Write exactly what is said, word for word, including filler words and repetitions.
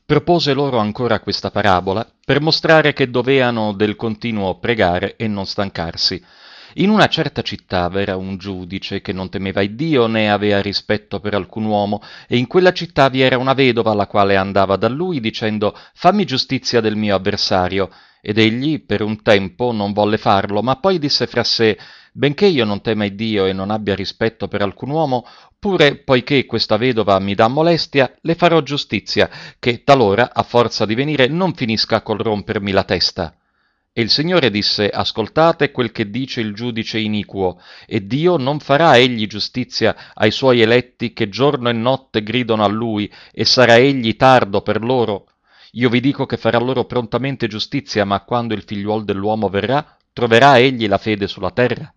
Propose loro ancora questa parabola per mostrare che doveano del continuo pregare e non stancarsi. In una certa città v'era un giudice che non temeva Iddio né avea rispetto per alcun uomo, e in quella città vi era una vedova la quale andava da lui dicendo «Fammi giustizia del mio avversario». Ed egli per un tempo non volle farlo, ma poi disse fra sé «Benché io non tema Iddio e non abbia rispetto per alcun uomo, pure poiché questa vedova mi dà molestia, le farò giustizia, che talora, a forza di venire, non finisca col rompermi la testa». E il Signore disse, ascoltate quel che dice il giudice iniquo, e Dio non farà egli giustizia ai suoi eletti che giorno e notte gridano a lui, e sarà egli tardo per loro? Io vi dico che farà loro prontamente giustizia, ma quando il figliuol dell'uomo verrà, troverà egli la fede sulla terra?